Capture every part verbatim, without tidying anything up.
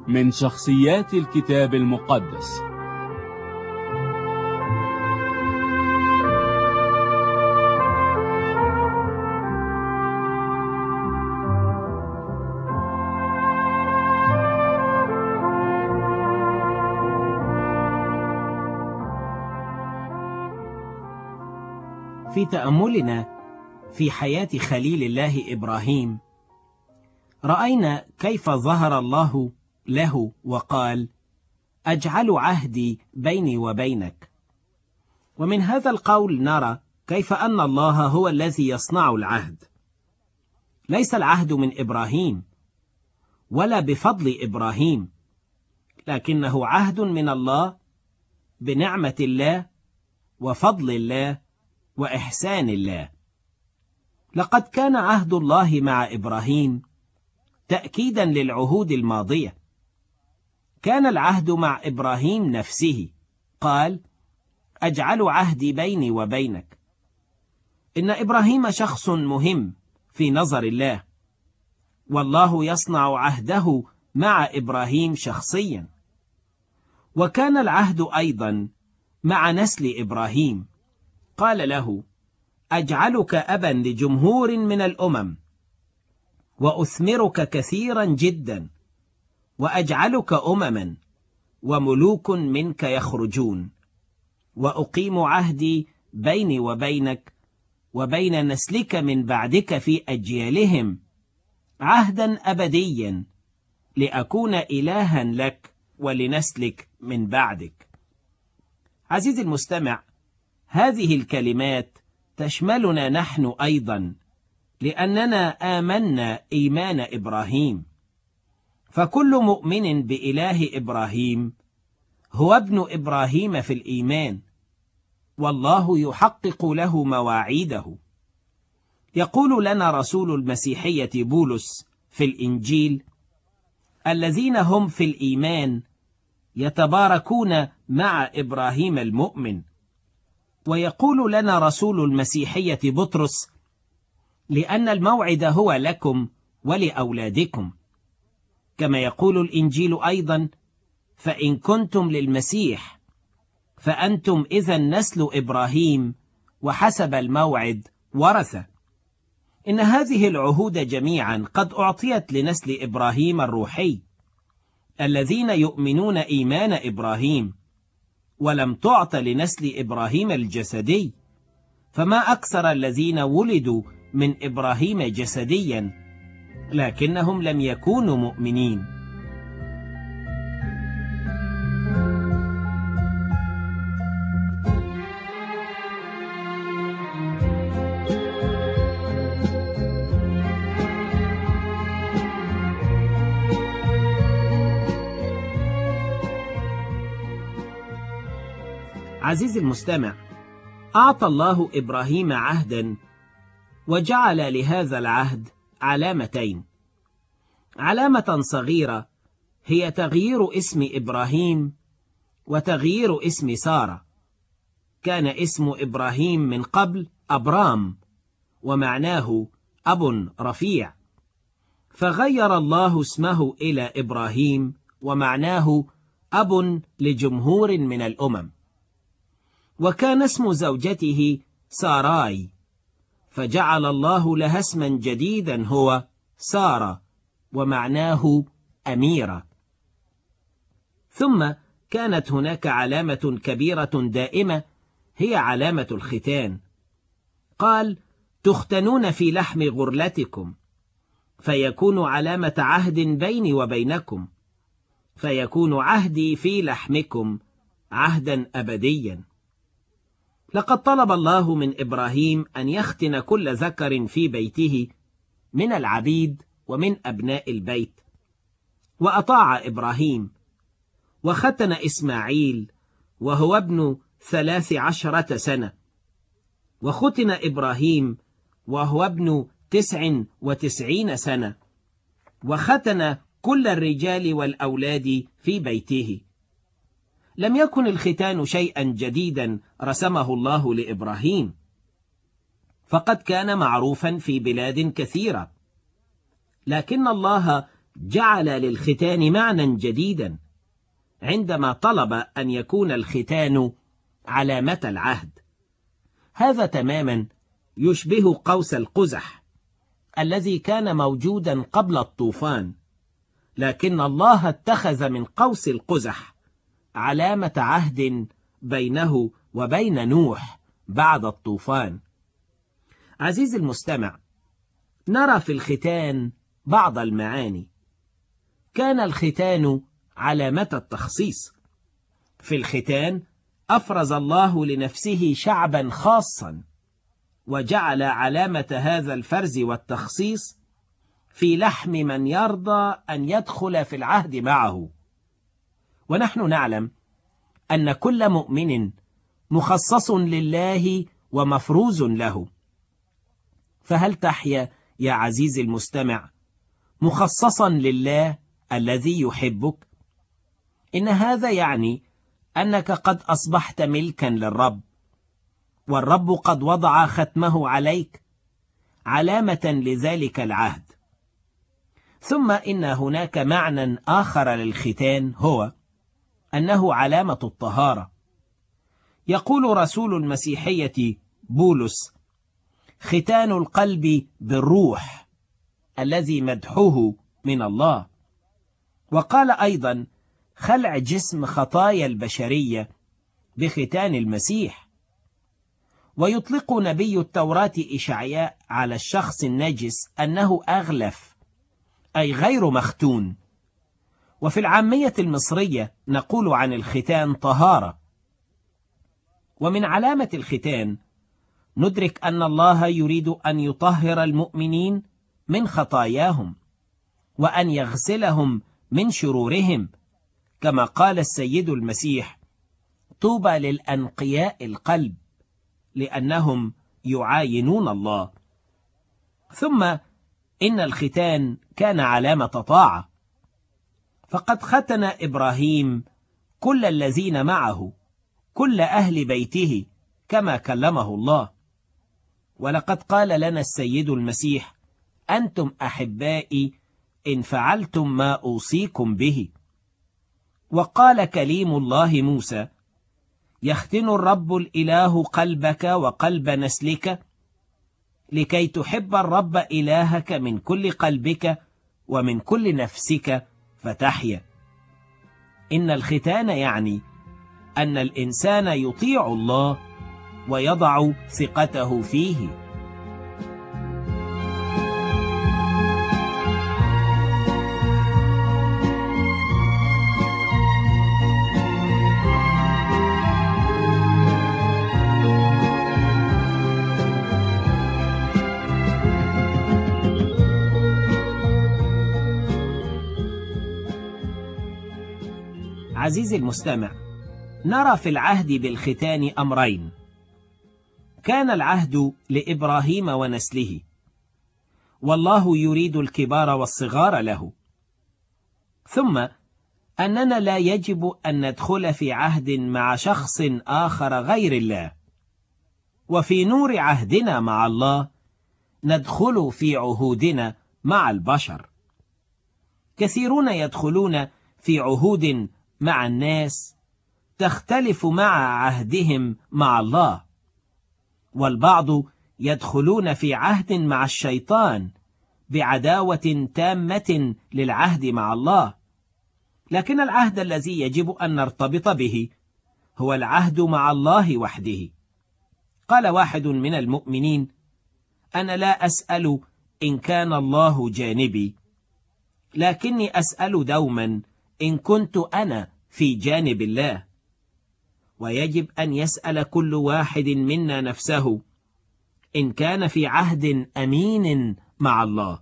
من شخصيات الكتاب المقدس. في تأملنا في حياة خليل الله إبراهيم، رأينا كيف ظهر الله له وقال: أجعل عهدي بيني وبينك. ومن هذا القول نرى كيف أن الله هو الذي يصنع العهد. ليس العهد من إبراهيم ولا بفضل إبراهيم، لكنه عهد من الله بنعمة الله وفضل الله وإحسان الله. لقد كان عهد الله مع إبراهيم تأكيدا للعهود الماضية. كان العهد مع إبراهيم نفسه، قال: أجعل عهدي بيني وبينك. إن إبراهيم شخص مهم في نظر الله، والله يصنع عهده مع إبراهيم شخصيا. وكان العهد أيضا مع نسل إبراهيم، قال له: أجعلك أبا لجمهور من الأمم، وأثمرك كثيرا جدا، وأجعلك أمما، وملوك منك يخرجون، وأقيم عهدي بيني وبينك وبين نسلك من بعدك في أجيالهم، عهدا أبديا، لأكون إلها لك ولنسلك من بعدك. عزيزي المستمع، هذه الكلمات تشملنا نحن أيضا، لأننا آمنا إيمان إبراهيم. فكل مؤمن بإله إبراهيم هو ابن إبراهيم في الإيمان، والله يحقق له مواعيده. يقول لنا رسول المسيحية بولس في الإنجيل: الذين هم في الإيمان يتباركون مع إبراهيم المؤمن. ويقول لنا رسول المسيحية بطرس: لأن الموعد هو لكم ولأولادكم. كما يقول الإنجيل أيضا: فإن كنتم للمسيح فأنتم إذن نسل إبراهيم وحسب الموعد ورثة. إن هذه العهود جميعا قد أعطيت لنسل إبراهيم الروحي، الذين يؤمنون إيمان إبراهيم، ولم تعط لنسل إبراهيم الجسدي. فما أكثر الذين ولدوا من إبراهيم جسديا، لكنهم لم يكونوا مؤمنين. عزيزي المستمع، أعطى الله إبراهيم عهدا، وجعل لهذا العهد علامتين. علامة صغيرة هي تغيير اسم إبراهيم وتغيير اسم سارة. كان اسم إبراهيم من قبل أبرام، ومعناه أب رفيع، فغير الله اسمه إلى إبراهيم، ومعناه أب لجمهور من الأمم. وكان اسم زوجته ساراي، فجعل الله لها اسما جديدا هو سارة، ومعناه أميرة. ثم كانت هناك علامة كبيرة دائمة، هي علامة الختان. قال: تختنون في لحم غرلتكم، فيكون علامة عهد بيني وبينكم، فيكون عهدي في لحمكم عهدا أبديا. لقد طلب الله من إبراهيم أن يختن كل ذكر في بيته من العبيد ومن أبناء البيت، وأطاع إبراهيم وختن إسماعيل وهو ابن ثلاث عشرة سنة، وختن إبراهيم وهو ابن تسع وتسعين سنة، وختن كل الرجال والأولاد في بيته. لم يكن الختان شيئا جديدا رسمه الله لإبراهيم، فقد كان معروفا في بلاد كثيرة، لكن الله جعل للختان معنى جديدا عندما طلب أن يكون الختان علامة العهد. هذا تماما يشبه قوس القزح الذي كان موجودا قبل الطوفان، لكن الله اتخذ من قوس القزح علامة عهد بينه وبين نوح بعد الطوفان. عزيزي المستمع، نرى في الختان بعض المعاني. كان الختان علامة التخصيص. في الختان أفرز الله لنفسه شعبا خاصا، وجعل علامة هذا الفرز والتخصيص في لحم من يرضى أن يدخل في العهد معه. ونحن نعلم أن كل مؤمن مخصص لله ومفروز له. فهل تحيا يا عزيزي المستمع مخصصا لله الذي يحبك؟ إن هذا يعني أنك قد أصبحت ملكا للرب، والرب قد وضع ختمه عليك علامة لذلك العهد. ثم إن هناك معنى آخر للختان، هو أنه علامة الطهارة. يقول رسول المسيحية بولس: ختان القلب بالروح الذي مدحه من الله. وقال أيضا: خلع جسم خطايا البشرية بختان المسيح. ويطلق نبي التوراة إشعياء على الشخص النجس أنه أغلف، أي غير مختون. وفي العامية المصرية نقول عن الختان طهارة. ومن علامة الختان ندرك أن الله يريد أن يطهر المؤمنين من خطاياهم، وأن يغسلهم من شرورهم، كما قال السيد المسيح: طوبى للأنقياء القلب لأنهم يعاينون الله. ثم إن الختان كان علامة طاعة، فقد ختن إبراهيم كل الذين معه، كل أهل بيته، كما كلمه الله. ولقد قال لنا السيد المسيح: أنتم أحبائي إن فعلتم ما أوصيكم به. وقال كليم الله موسى: يختن الرب الإله قلبك وقلب نسلك لكي تحب الرب إلهك من كل قلبك ومن كل نفسك فتحيا. إن الختان يعني أن الإنسان يطيع الله ويضع ثقته فيه. عزيزي المستمع، نرى في العهد بالختان أمرين. كان العهد لإبراهيم ونسله، والله يريد الكبار والصغار له. ثم أننا لا يجب أن ندخل في عهد مع شخص آخر غير الله، وفي نور عهدنا مع الله ندخل في عهودنا مع البشر. كثيرون يدخلون في عهود مع الناس تختلف مع عهدهم مع الله، والبعض يدخلون في عهد مع الشيطان بعداوة تامة للعهد مع الله. لكن العهد الذي يجب أن نرتبط به هو العهد مع الله وحده. قال واحد من المؤمنين: أنا لا أسأل إن كان الله جانبي، لكني أسأل دوما إن كنت أنا في جانب الله. ويجب أن يسأل كل واحد منا نفسه إن كان في عهد أمين مع الله.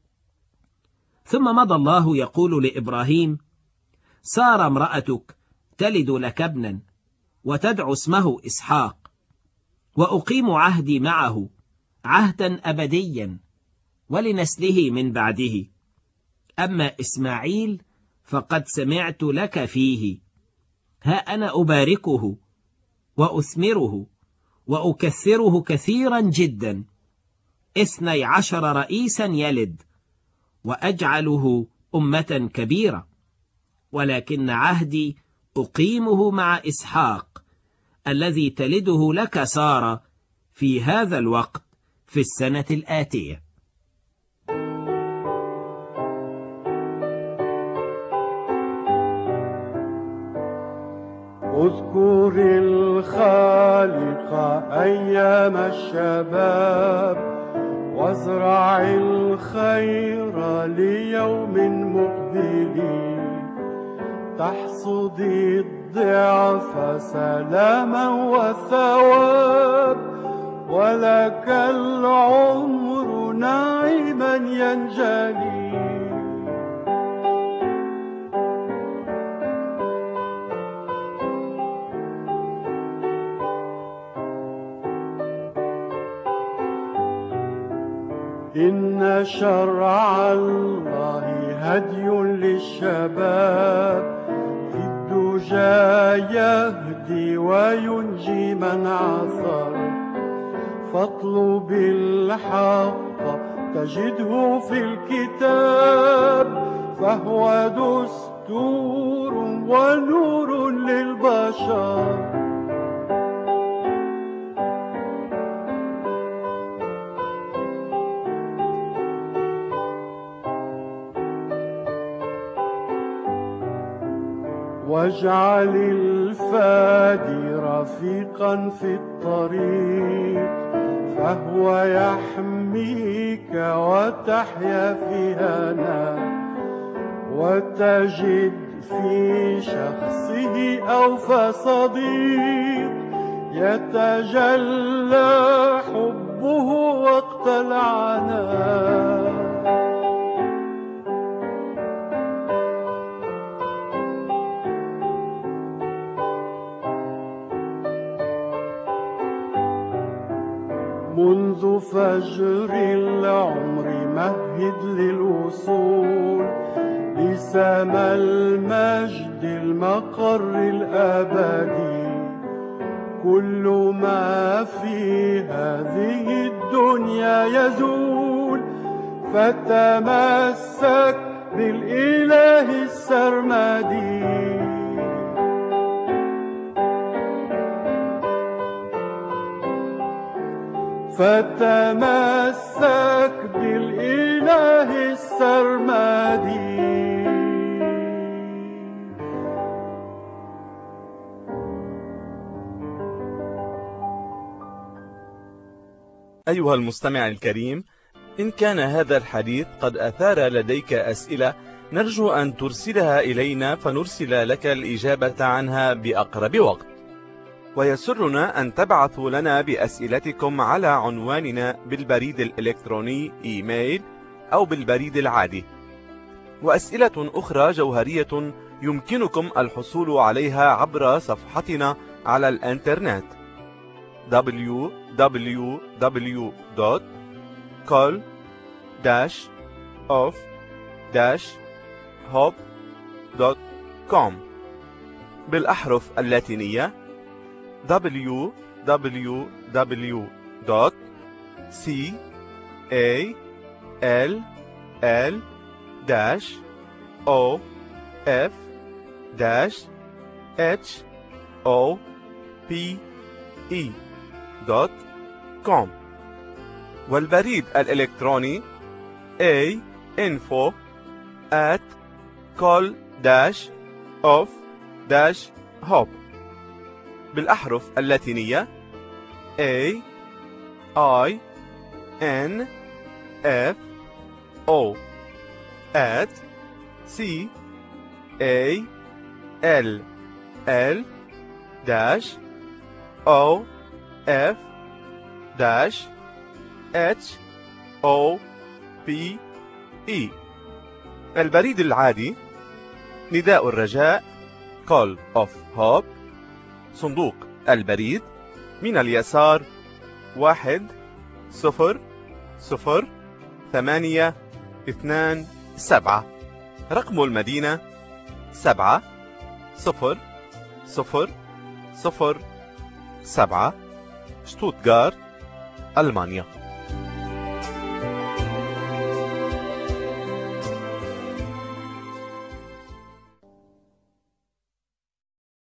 ثم مضى الله يقول لإبراهيم: سارة امرأتك تلد لك ابنا وتدعو اسمه إسحاق، وأقيم عهدي معه عهدا أبديا ولنسله من بعده. أما إسماعيل فقد سمعت لك فيه، ها أنا أباركه وأثمره وأكثره كثيرا جدا، اثني عشر رئيسا يلد، وأجعله أمة كبيرة، ولكن عهدي أقيمه مع إسحاق الذي تلده لك سارة في هذا الوقت في السنة الآتية. اذكر الخالق أيام الشباب، وازرع الخير ليوم مقبل، تحصد الضعف سلاما وثواب، ولك العمر نعيما ينجلي. إن شرع الله هدي للشباب، في الدجى يهدي وينجي من عثر، فاطلب الحق تجده في الكتاب، فهو دستور ونور للبشر. واجعل الفادي رفيقا في الطريق، فهو يحميك وتحيا في هنا، وتجد في شخصه أوفى صديق، يتجلى حبه وقت العناء. منذ فجر العمر مهد للوصول لسما المجد المقر الأبدي، كل ما في هذه الدنيا يزول، فتمسك بالإله السرمدي. فتمسك بالإله السرمدي. أيها المستمع الكريم، إن كان هذا الحديث قد أثار لديك أسئلة، نرجو أن ترسلها إلينا فنرسل لك الإجابة عنها بأقرب وقت. ويسرنا أن تبعثوا لنا بأسئلتكم على عنواننا بالبريد الإلكتروني إيميل أو بالبريد العادي. وأسئلة أخرى جوهرية يمكنكم الحصول عليها عبر صفحتنا على الإنترنت دبليو دبليو دبليو دوت كول داش أوف داش هوب دوت كوم بالأحرف اللاتينية دبليو دبليو دبليو دوت سي إيه إل إل داش أو إف داش إتش أو بي إي دوت كوم، والبريد الإلكتروني A info at call dash of dash hop بالأحرف اللاتينية A I N F O at C A L L dash O F dash H O P E. البريد العادي نداء الرجاء Call of Hope، صندوق البريد من اليسار واحد صفر صفر ثمانية اثنان سبعة، رقم المدينة سبعة صفر صفر صفر سبعة، شتوتغارت، ألمانيا.